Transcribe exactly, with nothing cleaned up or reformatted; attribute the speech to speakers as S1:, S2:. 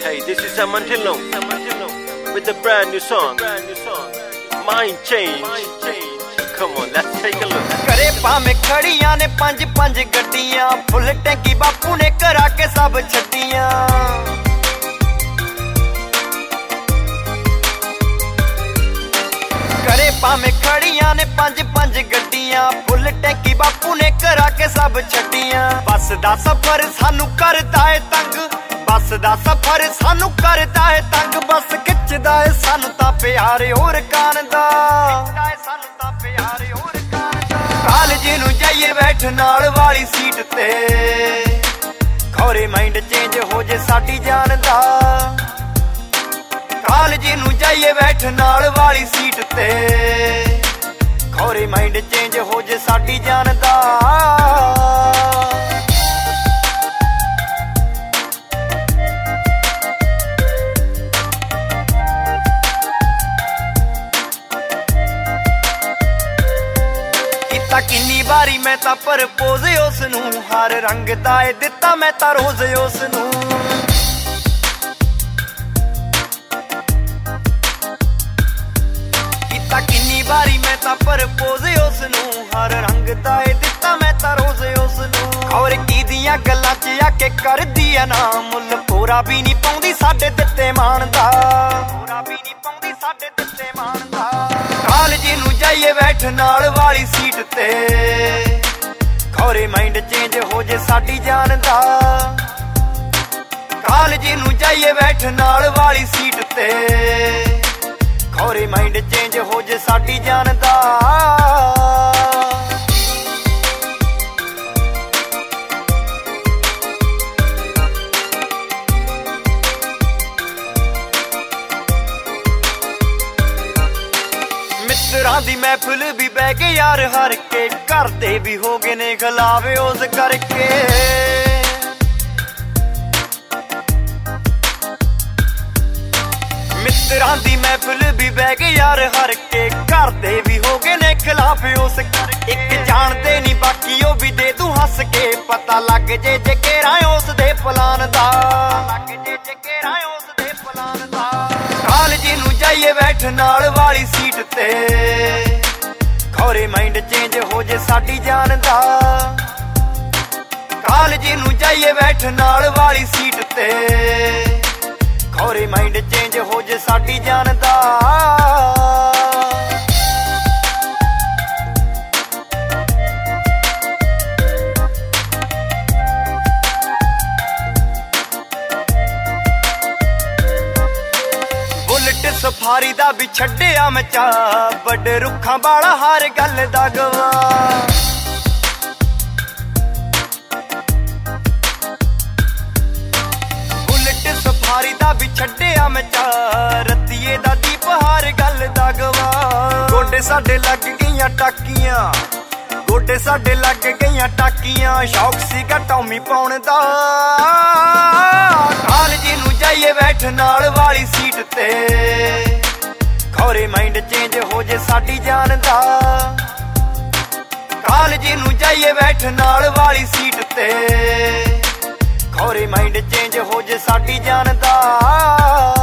S1: Hey, this is Samantino with a brand new song, Mind Change. Come on, let's take a look.
S2: करे भावें खड़ियां ने पंज पंज गड्डियां, फुल टैंकी बापू ने करा के सब छड्डियां। करे भावें खड़ियां ने पंज पंज गड्डियां, फुल टैंकी बापू ने करा के सब छड्डियां। बस दा सफर सानू करदा है तंग, बस दा सफर सानू करदा है तंग, बस खिचदा है सानू तां प्यार होर कान दा, सानू तां प्यार होर कान दा। कालज नूं जाइए बैठ नाल वाली सीट ते, खौरे माइंड चेंज हो जे साडी जान दा। कालज नूं जाइए बैठ नाल वाली सीट ते, खौरे माइंड चेंज हो जे साडी जान दा। किन्नी बारी मैं तां प्रपोज उस नूं, हर रंग दा ए दित्ता मैं तां रोज उस नूं। कीता किन्नी बारी मैं तां प्रपोज उस नूं, हर रंग दा ए दित्ता मैं तां रोज उस नूं। और की दियां गल्लां च आके करदी आ ना मुੱਲ, पूरा भी नहीं पाउंदी साडे दित्ते मान दा, पूरा भी नहीं पाउंदी साडे दित्ते मान दा। कालज नूं जाइए बैठ नाल वाली सीट ते, खौरे माइंड चेंज हो जे साडी जान दा। कालज नूं जाइए बैठ नाल वाली सीट ते, खौरे माइंड चेंज हो जे साडी जान दा। मित्तरां दी महफिल भी बह के यार हर के, घर दे भी हो गए ने गलावे उस करके। मित्तरां दी महफिल भी बह के यार हर के, घर दे भी हो गए ने खिलाफे उस करके। एक जानते नहीं बाकी ओ भी दे तू हस के, पता लग जे जे केरा उस दे पलान दा, लग जे जे केरा उस दे पलान दा। कालज नूं जाइए बैठ नाल वाली सीट ते, खौरे माइंड चेंज हो जे साडी जान दा। कालज नूं जाइए बैठ नाल वाली सीट ते, खौरे माइंड चेंज हो जे साडी जान दा। सफारी दा भी छड्डिया मैं चा, बड़े रुखां वाला हर गल दा गवाह। बुलेट सफारी दा भी छड्डिया मैं चा, रतिये दा दीप हर गल दा गवाह। गोडे साडे लग गईयां टाकियां, गोडे साडे लग गईयां टाकियां, शौक सीगा टॉमी पाउण दा। कालज नूं जाइए बैठ नाल वाली सीट ते, खौरे माइंड चेंज हो जे साडी जान दा। कालज नूं जाइए बैठ नाल वाली सीट ते, खौरे माइंड चेंज हो जे साडी जान दा।